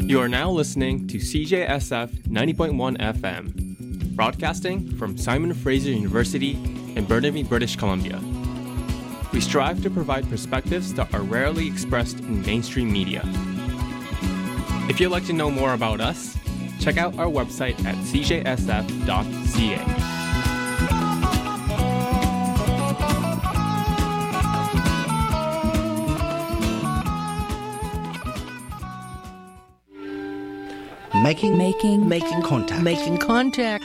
You are now listening to CJSF 90.1 FM, broadcasting from Simon Fraser University in Burnaby, British Columbia. We strive to provide perspectives that are rarely expressed in mainstream media. If you'd like to know more about us, check out our website at cjsf.ca. Making contact.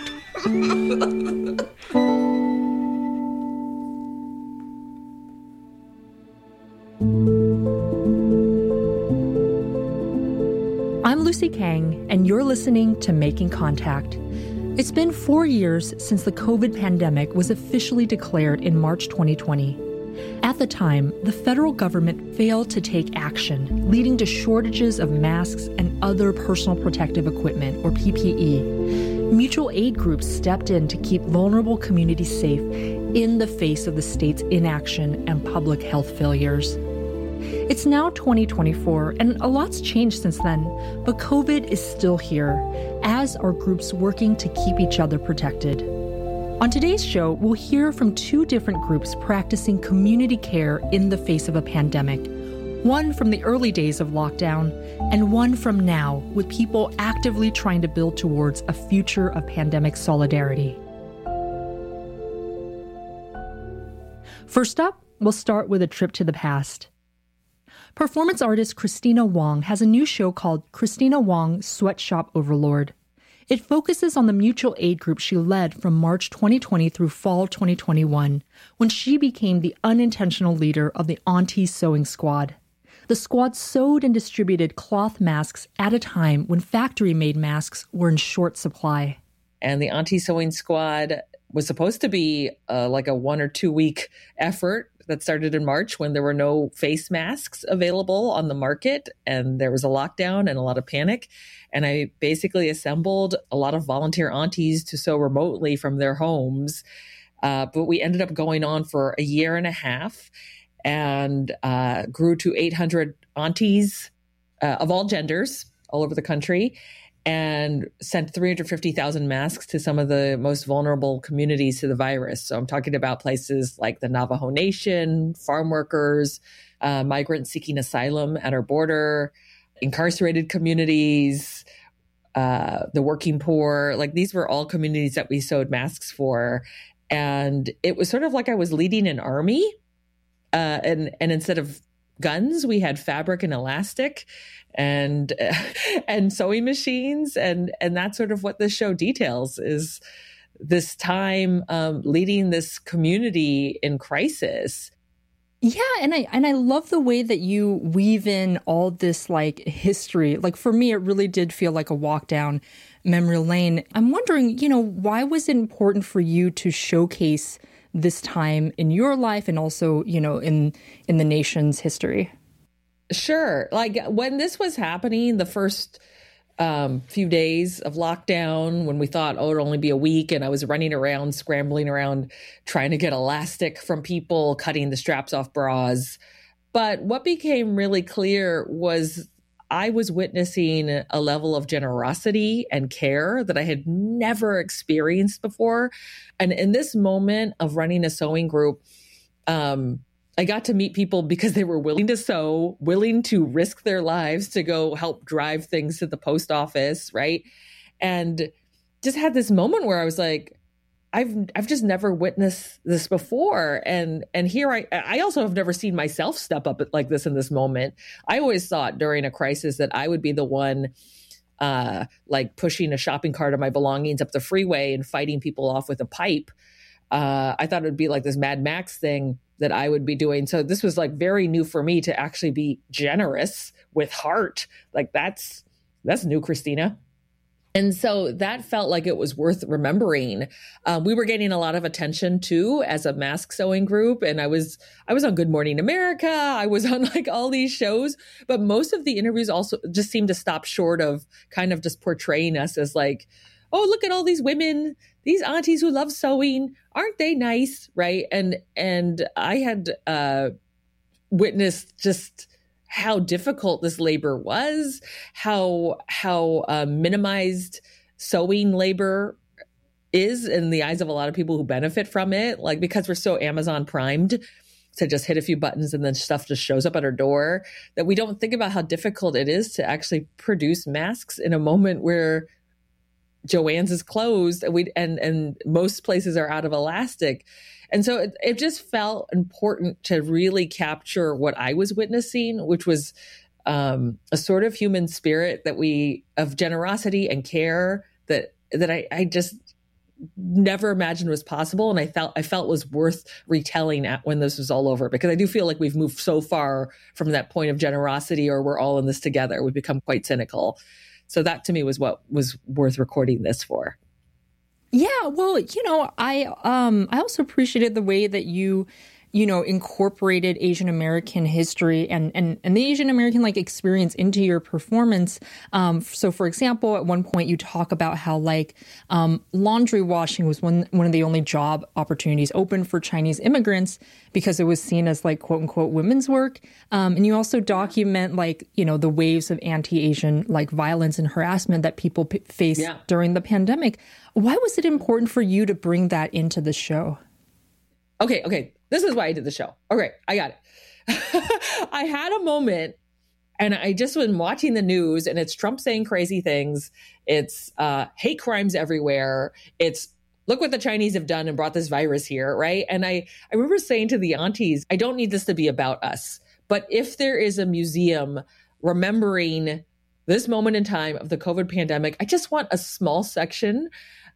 I'm Lucy Kang, and you're listening to Making Contact. It's been 4 years since the COVID pandemic was officially declared in March 2020. At the time, the federal government failed to take action, leading to shortages of masks and other personal protective equipment, or PPE. Mutual aid groups stepped in to keep vulnerable communities safe in the face of the state's inaction and public health failures. It's now 2024, and a lot's changed since then, but COVID is still here, as are groups working to keep each other protected. On today's show, we'll hear from two different groups practicing community care in the face of a pandemic. One from the early days of lockdown, and one from now, with people actively trying to build towards a future of pandemic solidarity. First up, we'll start with a trip to the past. Performance artist Christina Wong has a new show called Christina Wong Sweatshop Overlord. It focuses on the mutual aid group she led from March 2020 through fall 2021, when she became the unintentional leader of the Auntie Sewing Squad. The squad sewed and distributed cloth masks at a time when factory-made masks were in short supply. And the Auntie Sewing Squad was supposed to be like a 1 or 2 week effort that started in March when there were no face masks available on the market and there was a lockdown and a lot of panic. And I basically assembled a lot of volunteer aunties to sew remotely from their homes. But we ended up going on for a year and a half and grew to 800 aunties of all genders all over the country, and sent 350,000 masks to some of the most vulnerable communities to the virus. So I'm talking about places like the Navajo Nation, farm workers, migrants seeking asylum at our border, incarcerated communities, the working poor. Like, these were all communities that we sewed masks for. And it was sort of like I was leading an army. And instead of guns, we had fabric and elastic and sewing machines. And that's sort of what this show details, is this time leading this community in crisis. Yeah, and I love the way that you weave in all this like history. Like, for me, it really did feel like a walk down memory lane. I'm wondering, why was it important for you to showcase this time in your life and also, in the nation's history? Sure. Like, when this was happening, the first few days of lockdown, when we thought, it'd only be a week, and I was running around, scrambling around, trying to get elastic from people, cutting the straps off bras. But what became really clear was I was witnessing a level of generosity and care that I had never experienced before. And in this moment of running a sewing group, I got to meet people because they were willing to sew, willing to risk their lives to go help drive things to the post office, right? And just had this moment where I was like, I've just never witnessed this before. And here I also have never seen myself step up like this in this moment. I always thought during a crisis that I would be the one like pushing a shopping cart of my belongings up the freeway and fighting people off with a pipe. I thought it would be like this Mad Max thing that I would be doing. So this was like very new for me to actually be generous with heart. Like, that's new, Christina. And so that felt like it was worth remembering. We were getting a lot of attention too as a mask sewing group. And I was on Good Morning America. I was on like all these shows, but most of the interviews also just seemed to stop short of kind of just portraying us as like, oh, look at all these women, these aunties who love sewing. Aren't they nice? Right. And I had witnessed just how difficult this labor was, how minimized sewing labor is in the eyes of a lot of people who benefit from it, like because we're so Amazon primed to just hit a few buttons and then stuff just shows up at our door, that we don't think about how difficult it is to actually produce masks in a moment where Joann's is closed and most places are out of elastic. And so it just felt important to really capture what I was witnessing, which was a sort of human spirit of generosity and care that I just never imagined was possible. And I felt was worth retelling when this was all over, because I do feel like we've moved so far from that point of generosity, or we're all in this together. We've become quite cynical. So that to me was what was worth recording this for. Yeah, well, I also appreciated the way that you incorporated Asian American history and the Asian American experience into your performance. So, for example, at one point you talk about how laundry washing was one of the only job opportunities open for Chinese immigrants because it was seen as quote unquote women's work. And you also document the waves of anti-Asian violence and harassment that people faced during the pandemic. Why was it important for you to bring that into the show? Okay. This is why I did the show. Okay, I got it. I had a moment, and I just been watching the news, and it's Trump saying crazy things. It's hate crimes everywhere. It's look what the Chinese have done and brought this virus here, right? And I remember saying to the aunties, I don't need this to be about us. But if there is a museum remembering this moment in time of the COVID pandemic, I just want a small section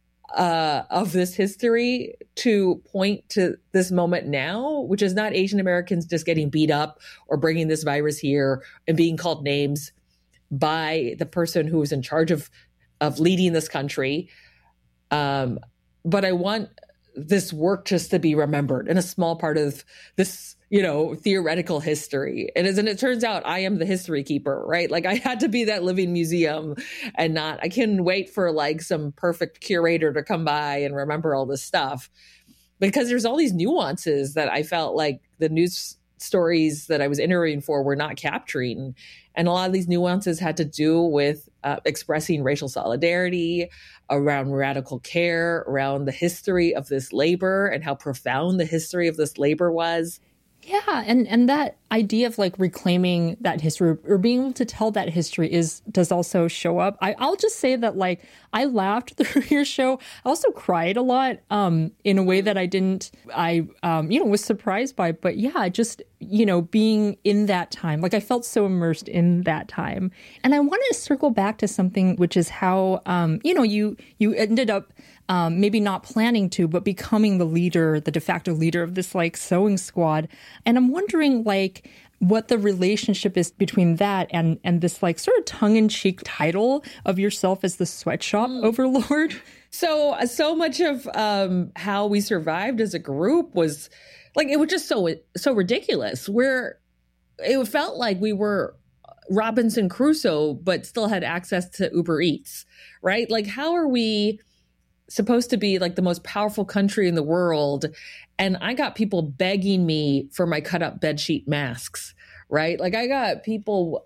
of this history to point to this moment now, which is not Asian Americans just getting beat up or bringing this virus here and being called names by the person who is in charge of leading this country. But I want this work just to be remembered in a small part of this, theoretical history. And it turns out I am the history keeper, right? I had to be that living museum and I couldn't wait for some perfect curator to come by and remember all this stuff, because there's all these nuances that I felt like the news stories that I was interviewing for were not capturing. And a lot of these nuances had to do with expressing racial solidarity, around radical care, around the history of this labor and how profound the history of this labor was. Yeah, and that idea of reclaiming that history or being able to tell that history does also show up. I'll just say that I laughed through your show. I also cried a lot in a way that I was surprised by. But yeah, just being in that time, I felt so immersed in that time. And I want to circle back to something, which is how you ended up maybe not planning to, but becoming the de facto leader of this sewing squad. And I'm wondering what the relationship is between that and this sort of tongue-in-cheek title of yourself as the sweatshop overlord. So much of how we survived as a group was it was just so ridiculous, where it felt like we were Robinson Crusoe, but still had access to Uber Eats, right? How are we supposed to be the most powerful country in the world, and I got people begging me for my cut up bedsheet masks, right? I got people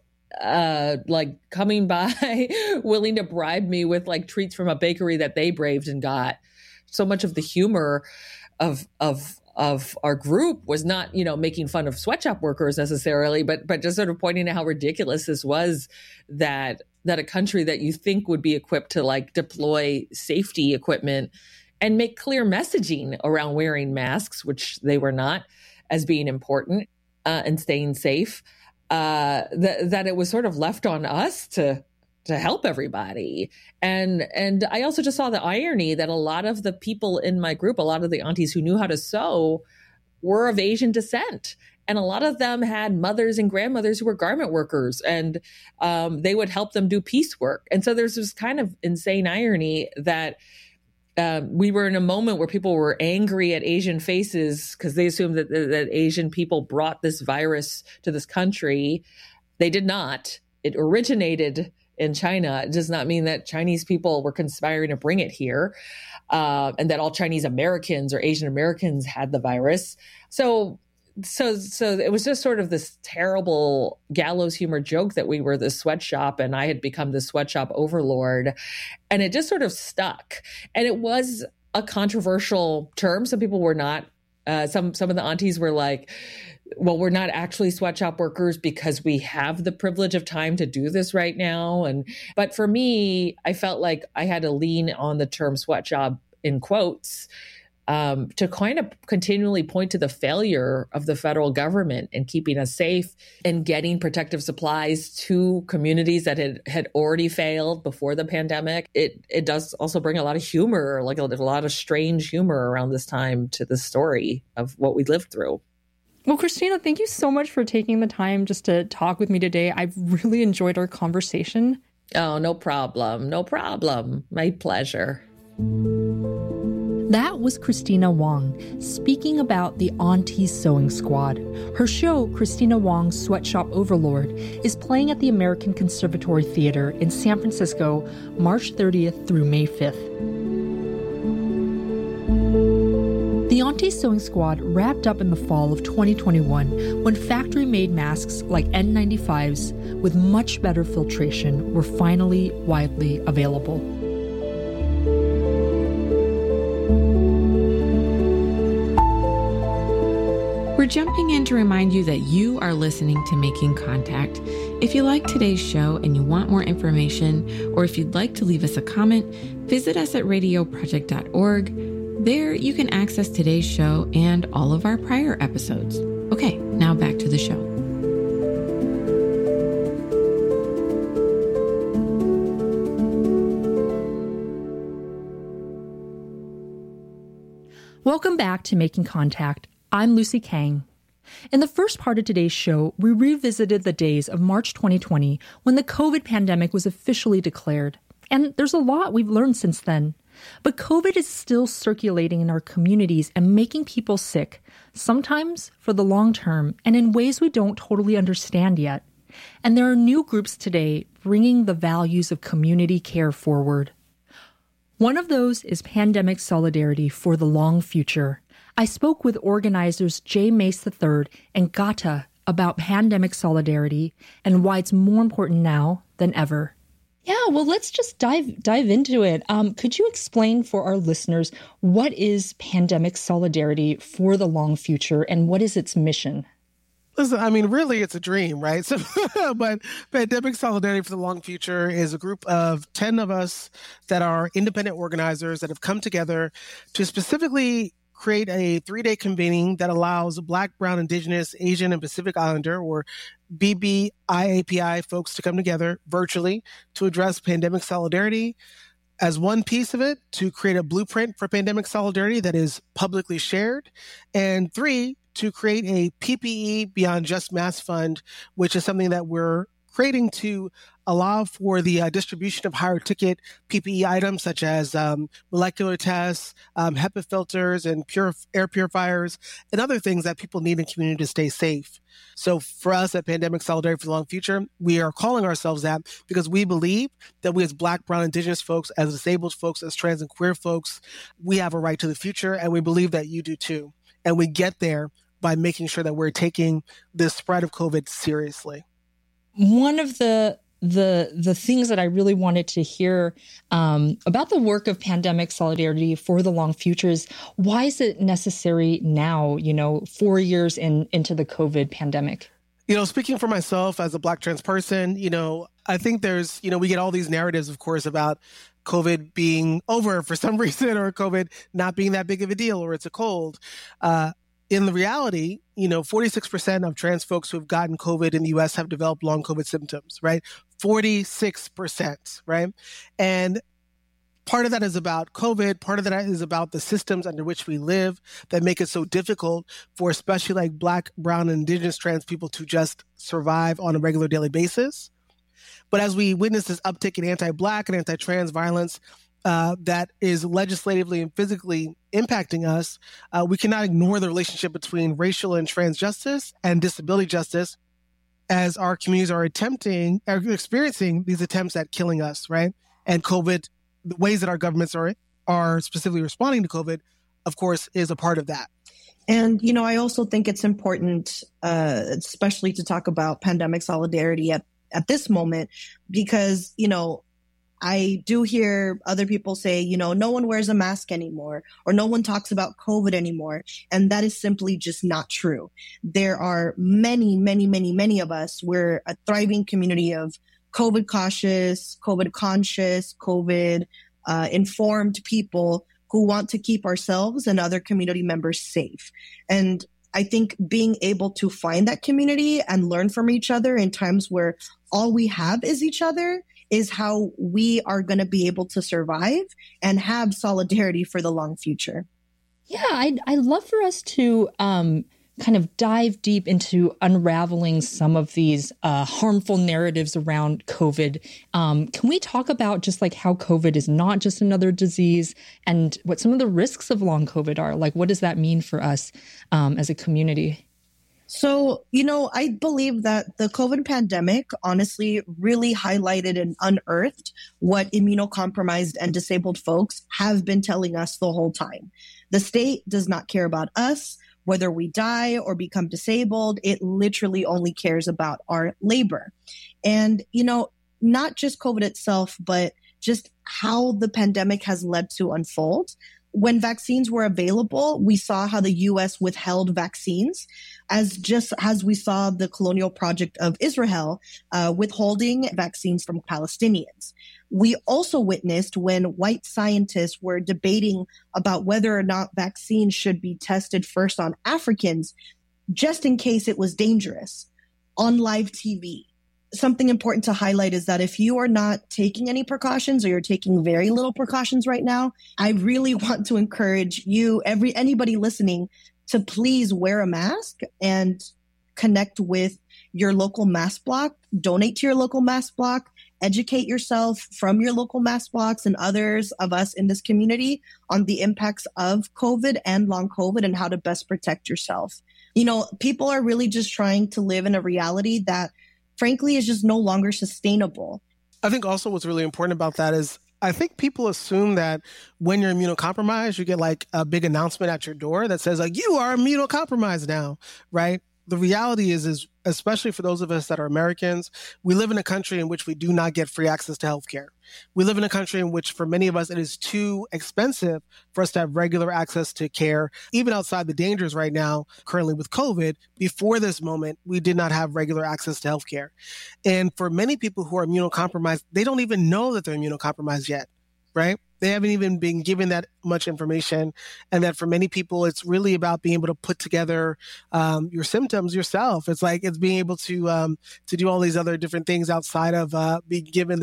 coming by willing to bribe me with treats from a bakery that they braved and got. So much of the humor of our group was not, making fun of sweatshop workers necessarily, but just sort of pointing out how ridiculous this was, that a country that you think would be equipped to deploy safety equipment and make clear messaging around wearing masks, which they were not, as being important and staying safe, that it was sort of left on us to help everybody. And I also just saw the irony that a lot of the people in my group, a lot of the aunties who knew how to sew, were of Asian descent. And a lot of them had mothers and grandmothers who were garment workers, and they would help them do piecework. And so there's this kind of insane irony that we were in a moment where people were angry at Asian faces because they assumed that Asian people brought this virus to this country. They did not. It originated in China. It does not mean that Chinese people were conspiring to bring it here, and that all Chinese Americans or Asian Americans had the virus. So So it was just sort of this terrible gallows humor joke that we were the sweatshop and I had become the sweatshop overlord. And it just sort of stuck. And it was a controversial term. Some people were not, some of the aunties were like, well, we're not actually sweatshop workers because we have the privilege of time to do this right now. But for me, I felt like I had to lean on the term sweatshop in quotes to kind of continually point to the failure of the federal government in keeping us safe and getting protective supplies to communities that had already failed before the pandemic. It does also bring a lot of humor, like a lot of strange humor around this time to the story of what we lived through. Well, Christina, thank you so much for taking the time just to talk with me today. I've really enjoyed our conversation. Oh, no problem. No problem. My pleasure. That was Christina Wong speaking about the Auntie Sewing Squad. Her show, Christina Wong's Sweatshop Overlord, is playing at the American Conservatory Theater in San Francisco, March 30th through May 5th. The Auntie Sewing Squad wrapped up in the fall of 2021 when factory-made masks like N95s with much better filtration were finally widely available. We're jumping in to remind you that you are listening to Making Contact. If you like today's show and you want more information, or if you'd like to leave us a comment, visit us at radioproject.org. There, you can access today's show and all of our prior episodes. Okay, now back to the show. Welcome back to Making Contact. I'm Lucy Kang. In the first part of today's show, we revisited the days of March 2020 when the COVID pandemic was officially declared. And there's a lot we've learned since then. But COVID is still circulating in our communities and making people sick, sometimes for the long term and in ways we don't totally understand yet. And there are new groups today bringing the values of community care forward. One of those is Pandemic Solidarity for the Long Future. I spoke with organizers Jay Mace III and Gata about pandemic solidarity and why it's more important now than ever. Yeah, well, let's just dive into it. Could you explain for our listeners what is Pandemic Solidarity for the Long Future and what is its mission? Listen, I mean, really, it's a dream, right? So, but Pandemic Solidarity for the Long Future is a group of 10 of us that are independent organizers that have come together to specifically create a 3-day convening that allows Black, Brown, Indigenous, Asian, and Pacific Islander, or BBIAPI folks to come together virtually to address pandemic solidarity. As one piece of it, to create a blueprint for pandemic solidarity that is publicly shared. And 3, to create a PPE Beyond Just Mask Fund, which is something that we're creating to allow for the distribution of higher ticket PPE items such as molecular tests, HEPA filters, and air purifiers, and other things that people need in the community to stay safe. So for us at Pandemic Solidarity for the Long Future, we are calling ourselves that because we believe that we as Black, Brown, Indigenous folks, as disabled folks, as trans and queer folks, we have a right to the future, and we believe that you do too. And we get there by making sure that we're taking the spread of COVID seriously. One of the things that I really wanted to hear about the work of Pandemic Solidarity for the Long Future is why is it necessary now, 4 years into the COVID pandemic? Speaking for myself as a Black trans person, I think there's, we get all these narratives, of course, about COVID being over for some reason or COVID not being that big of a deal or it's a cold. In the reality, 46% of trans folks who have gotten COVID in the U.S. have developed long COVID symptoms, right? 46%, right? And part of that is about COVID. Part of that is about the systems under which we live that make it so difficult for especially like Black, Brown, and Indigenous trans people to just survive on a regular daily basis. But as we witness this uptick in anti-Black and anti-trans violence, that is legislatively and physically impacting us, we cannot ignore the relationship between racial and trans justice and disability justice as our communities are experiencing these attempts at killing us, right? And COVID, the ways that our governments are specifically responding to COVID, of course, is a part of that. And, you know, I also think it's important, especially to talk about pandemic solidarity at this moment, because, you know, I do hear other people say, you know, no one wears a mask anymore, or no one talks about COVID anymore. And that is simply just not true. There are many, many, many, many of us. We're a thriving community of COVID cautious, COVID conscious, COVID informed people who want to keep ourselves and other community members safe. And I think being able to find that community and learn from each other in times where all we have is each other is how we are going to be able to survive and have solidarity for the long future. Yeah, I'd love for us to kind of dive deep into unraveling some of these harmful narratives around COVID. Can we talk about just like how COVID is not just another disease and what some of the risks of long COVID are? Like, what does that mean for us as a community? So, you know, I believe that the COVID pandemic honestly really highlighted and unearthed what immunocompromised and disabled folks have been telling us the whole time. The state does not care about us, whether we die or become disabled. It literally only cares about our labor. And, you know, not just COVID itself, but just how the pandemic has led to unfold. When vaccines were available, we saw how the U.S. withheld vaccines, just as we saw the colonial project of Israel withholding vaccines from Palestinians. We also witnessed when white scientists were debating about whether or not vaccines should be tested first on Africans, just in case it was dangerous, on live TV. Something important to highlight is that if you are not taking any precautions or you're taking very little precautions right now, I really want to encourage you, anybody listening, to please wear a mask and connect with your local mask block, donate to your local mask block, educate yourself from your local mask blocks and others of us in this community on the impacts of COVID and long COVID and how to best protect yourself. You know, people are really just trying to live in a reality that frankly is just no longer sustainable. I think also what's really important about that is I think people assume that when you're immunocompromised, you get like a big announcement at your door that says like, you are immunocompromised now, right? The reality is especially for those of us that are Americans, we live in a country in which we do not get free access to healthcare. We live in a country in which for many of us, it is too expensive for us to have regular access to care. Even outside the dangers right now, currently with COVID, before this moment, we did not have regular access to healthcare. And for many people who are immunocompromised, they don't even know that they're immunocompromised yet, right? They haven't even been given that much information. And that for many people, it's really about being able to put together your symptoms yourself. It's like it's being able to do all these other different things outside of being given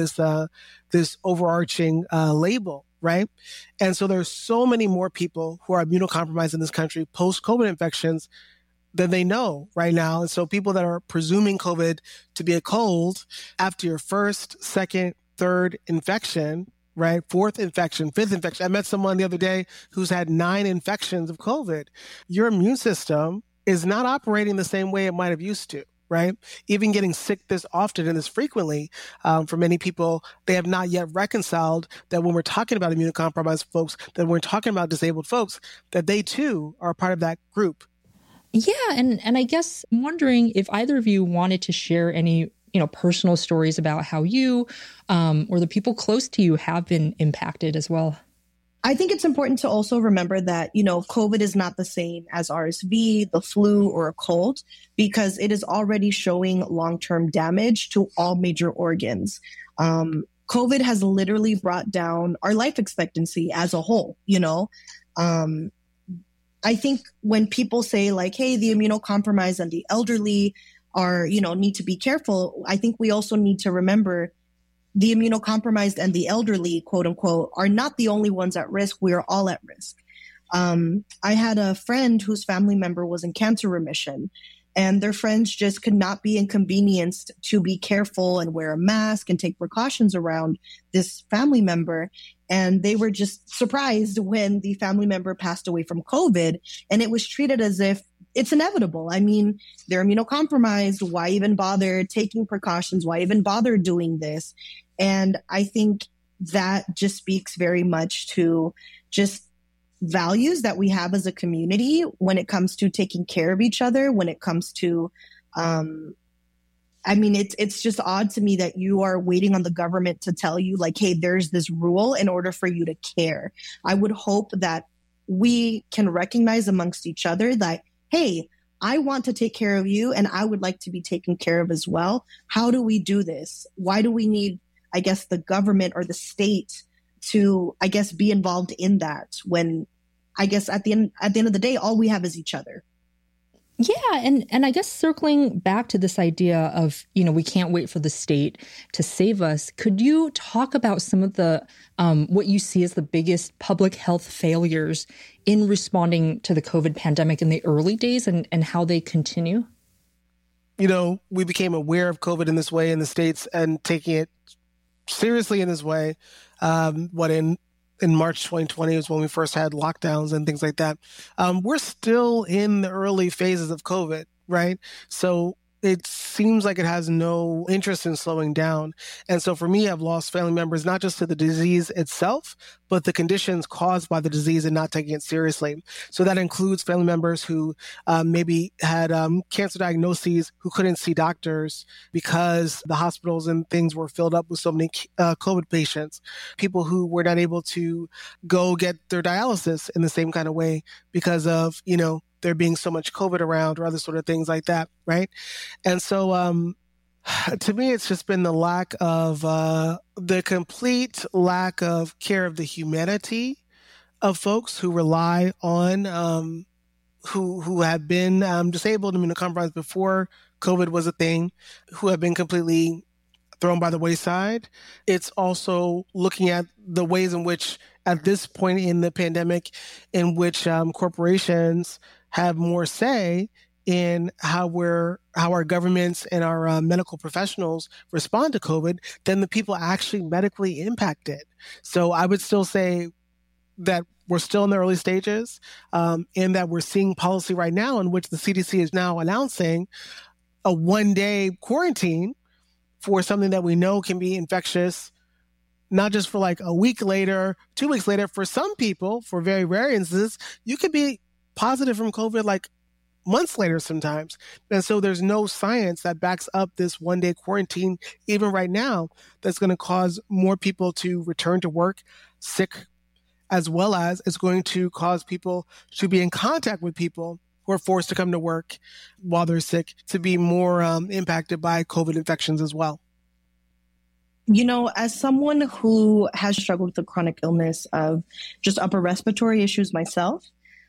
this overarching label, right? And so there's so many more people who are immunocompromised in this country post-COVID infections than they know right now. And so people that are presuming COVID to be a cold after your first, second, third infection, right? Fourth infection, fifth infection. I met someone the other day who's had 9 infections of COVID. Your immune system is not operating the same way it might have used to, right? Even getting sick this often and this frequently, for many people, they have not yet reconciled that when we're talking about immunocompromised folks, that when we're talking about disabled folks, that they too are part of that group. Yeah. And I guess I'm wondering if either of you wanted to share any personal stories about how you or the people close to you have been impacted as well. I think it's important to also remember that, COVID is not the same as RSV, the flu, or a cold, because it is already showing long-term damage to all major organs. COVID has literally brought down our life expectancy as a whole, I think when people say like, hey, the immunocompromised and the elderly are, need to be careful, I think we also need to remember the immunocompromised and the elderly, quote unquote, are not the only ones at risk. We are all at risk. I had a friend whose family member was in cancer remission, and their friends just could not be inconvenienced to be careful and wear a mask and take precautions around this family member. And they were just surprised when the family member passed away from COVID, and it was treated as if it's inevitable. I mean, they're immunocompromised. Why even bother taking precautions? Why even bother doing this? And I think that just speaks very much to just values that we have as a community when it comes to taking care of each other, when it comes to, it's just odd to me that you are waiting on the government to tell you like, hey, there's this rule in order for you to care. I would hope that we can recognize amongst each other that, hey, I want to take care of you and I would like to be taken care of as well. How do we do this? Why do we need, I guess, the government or the state to, I guess, be involved in that when I guess at the end of the day, all we have is each other. Yeah. And I guess circling back to this idea of, we can't wait for the state to save us. Could you talk about some of the, what you see as the biggest public health failures in responding to the COVID pandemic in the early days and how they continue? We became aware of COVID in this way in the States and taking it seriously in this way. In March 2020 was when we first had lockdowns and things like that. We're still in the early phases of COVID, right? So it seems like it has no interest in slowing down. And so for me, I've lost family members, not just to the disease itself, but the conditions caused by the disease and not taking it seriously. So that includes family members who maybe had cancer diagnoses, who couldn't see doctors because the hospitals and things were filled up with so many COVID patients, people who were not able to go get their dialysis in the same kind of way because of, there being so much COVID around or other sort of things like that, right? And so to me, it's just been the lack of, the complete lack of care of the humanity of folks who rely on, who have been disabled, immunocompromised before COVID was a thing, who have been completely thrown by the wayside. It's also looking at the ways in which, at this point in the pandemic, in which corporations have more say in how our governments and our medical professionals respond to COVID than the people actually medically impacted. So I would still say that we're still in the early stages, and that we're seeing policy right now in which the CDC is now announcing a 1-day quarantine for something that we know can be infectious, not just for like a week later, 2 weeks later. For some people, for very rare instances, you could be positive from COVID like months later sometimes. And so there's no science that backs up this 1-day quarantine, even right now, that's going to cause more people to return to work sick, as well as it's going to cause people to be in contact with people who are forced to come to work while they're sick to be more impacted by COVID infections as well. As someone who has struggled with the chronic illness of just upper respiratory issues myself,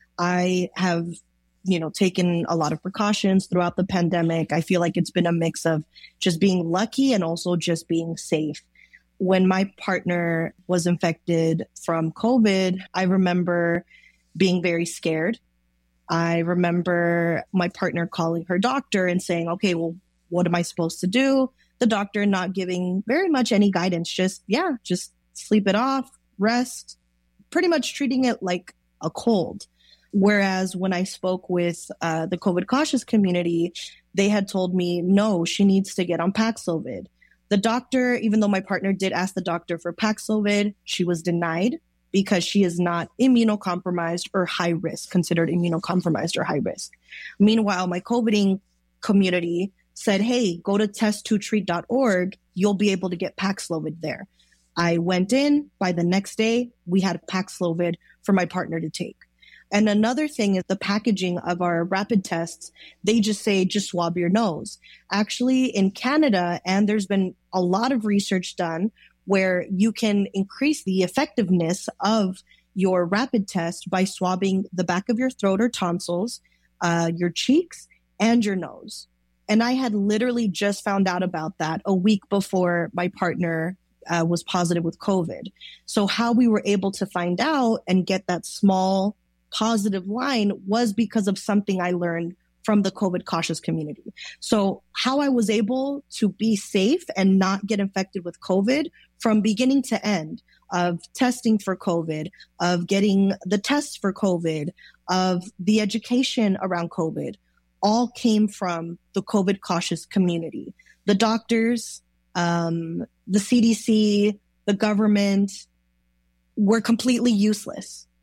I have, taken a lot of precautions throughout the pandemic. I feel like it's been a mix of just being lucky and also just being safe. When my partner was infected from COVID, I remember being very scared. I remember my partner calling her doctor and saying, okay, well, what am I supposed to do? The doctor not giving very much any guidance, just sleep it off, rest, pretty much treating it like a cold. Whereas when I spoke with the COVID cautious community, they had told me, no, she needs to get on Paxlovid. The doctor, even though my partner did ask the doctor for Paxlovid, she was denied because she is not immunocompromised or high risk, considered immunocompromised or high risk. Meanwhile, my COVIDing community said, hey, go to test2treat.org. You'll be able to get Paxlovid there. I went in. By the next day, we had Paxlovid for my partner to take. And another thing is the packaging of our rapid tests. They just say, just swab your nose. Actually, in Canada, and there's been a lot of research done where you can increase the effectiveness of your rapid test by swabbing the back of your throat or tonsils, your cheeks, and your nose. And I had literally just found out about that a week before my partner was positive with COVID. So how we were able to find out and get that small positive line was because of something I learned from the COVID cautious community. So how I was able to be safe and not get infected with COVID from beginning to end, of testing for COVID, of getting the tests for COVID, of the education around COVID, all came from the COVID cautious community. The doctors, the CDC, the government were completely useless.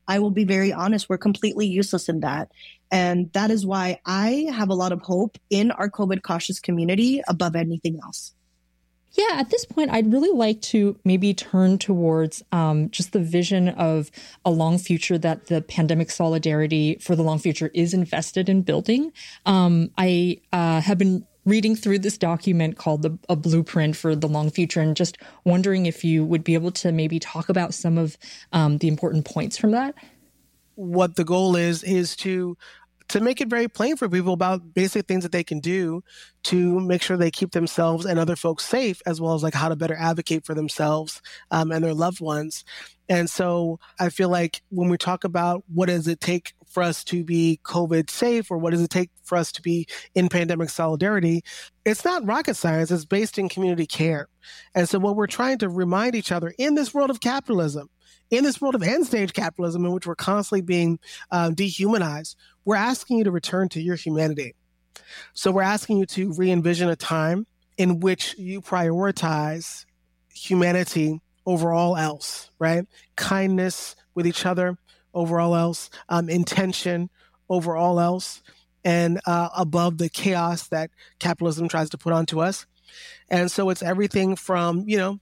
I will be very honest, we're completely useless in that. And that is why I have a lot of hope in our COVID cautious community above anything else. Yeah, at this point, I'd really like to maybe turn towards just the vision of a long future that the Pandemic Solidarity for the Long Future is invested in building. I have been reading through this document called A Blueprint for the Long Future and just wondering if you would be able to maybe talk about some of the important points from that. What the goal is to make it very plain for people about basic things that they can do to make sure they keep themselves and other folks safe, as well as like how to better advocate for themselves and their loved ones. And so I feel like when we talk about what does it take for us to be COVID safe, or what does it take for us to be in pandemic solidarity, it's not rocket science. It's based in community care. And so what we're trying to remind each other in this world of capitalism, in this world of end stage capitalism in which we're constantly being dehumanized, we're asking you to return to your humanity. So we're asking you to re-envision a time in which you prioritize humanity over all else, right? Kindness with each other over all else, intention over all else, and above the chaos that capitalism tries to put onto us. And so it's everything from,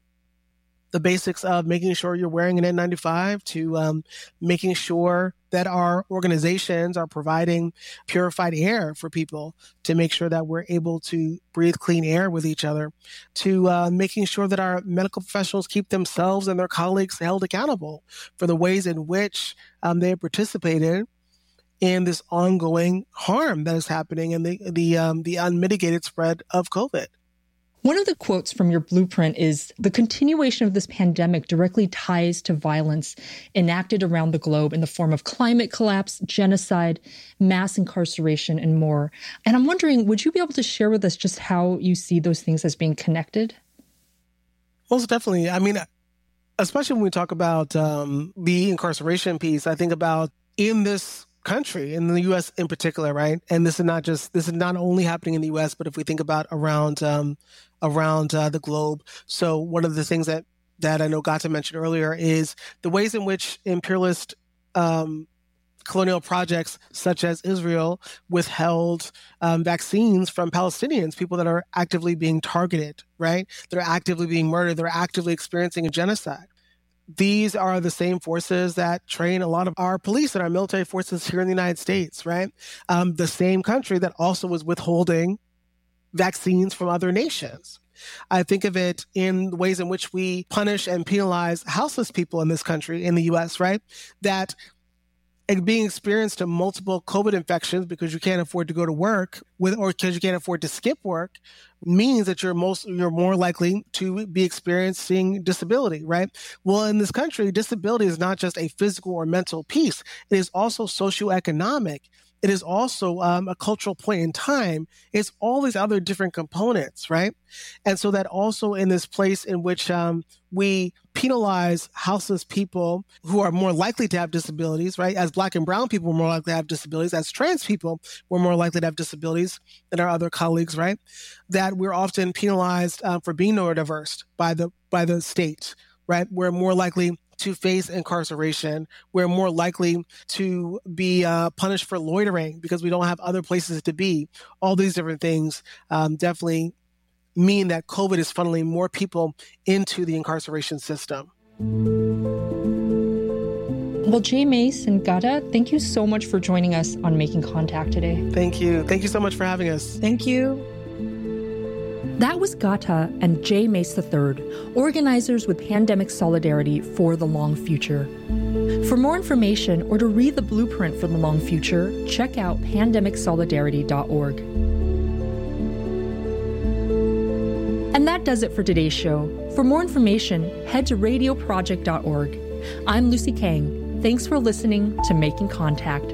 the basics of making sure you're wearing an N95 to making sure that our organizations are providing purified air for people to make sure that we're able to breathe clean air with each other, to making sure that our medical professionals keep themselves and their colleagues held accountable for the ways in which they have participated in this ongoing harm that is happening and the unmitigated spread of COVID. One of the quotes from your blueprint is, "The continuation of this pandemic directly ties to violence enacted around the globe in the form of climate collapse, genocide, mass incarceration, and more." And I'm wondering, would you be able to share with us just how you see those things as being connected? Most definitely. I mean, especially when we talk about the incarceration piece, I think about in this country, in the U.S. in particular, right? And this is not only happening in the U.S., but if we think about around the globe. So one of the things that I know Gata mentioned earlier is the ways in which imperialist colonial projects such as Israel withheld vaccines from Palestinians, people that are actively being targeted, right? They're actively being murdered. They're actively experiencing a genocide. These are the same forces that train a lot of our police and our military forces here in the United States, right? The same country that also was withholding vaccines from other nations. I think of it in the ways in which we punish and penalize houseless people in this country, in the U.S., right? That being experienced to multiple COVID infections because you can't afford to go to work or because you can't afford to skip work means that you're more likely to be experiencing disability, right? Well, in this country, disability is not just a physical or mental piece. It is also socioeconomic. It is also a cultural point in time. It's all these other different components, right? And so that also in this place in which we penalize houseless people who are more likely to have disabilities, right? As Black and brown people are more likely to have disabilities, as trans people we're more likely to have disabilities than our other colleagues, right? That we're often penalized for being neurodiverse by the state, right? We're more likely to face incarceration. We're more likely to be punished for loitering because we don't have other places to be. All these different things definitely mean that COVID is funneling more people into the incarceration system. Well, Jay Mace and Gata, thank you so much for joining us on Making Contact today. Thank you. Thank you so much for having us. Thank you. That was Gata and Jay Mace III, organizers with Pandemic Solidarity for the Long Future. For more information or to read the blueprint for the long future, check out pandemicsolidarity.org. And that does it for today's show. For more information, head to radioproject.org. I'm Lucy Kang. Thanks for listening to Making Contact.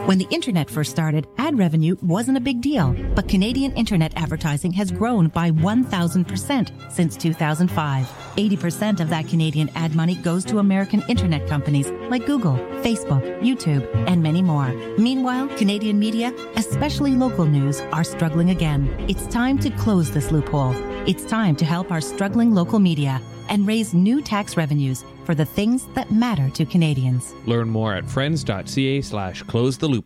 When the internet first started, ad revenue wasn't a big deal, but Canadian internet advertising has grown by 1,000% since 2005. 80% of that Canadian ad money goes to American internet companies like Google, Facebook, YouTube, and many more. Meanwhile, Canadian media, especially local news, are struggling again. It's time to close this loophole. It's time to help our struggling local media and raise new tax revenues for the things that matter to Canadians. Learn more at friends.ca/close the loophole.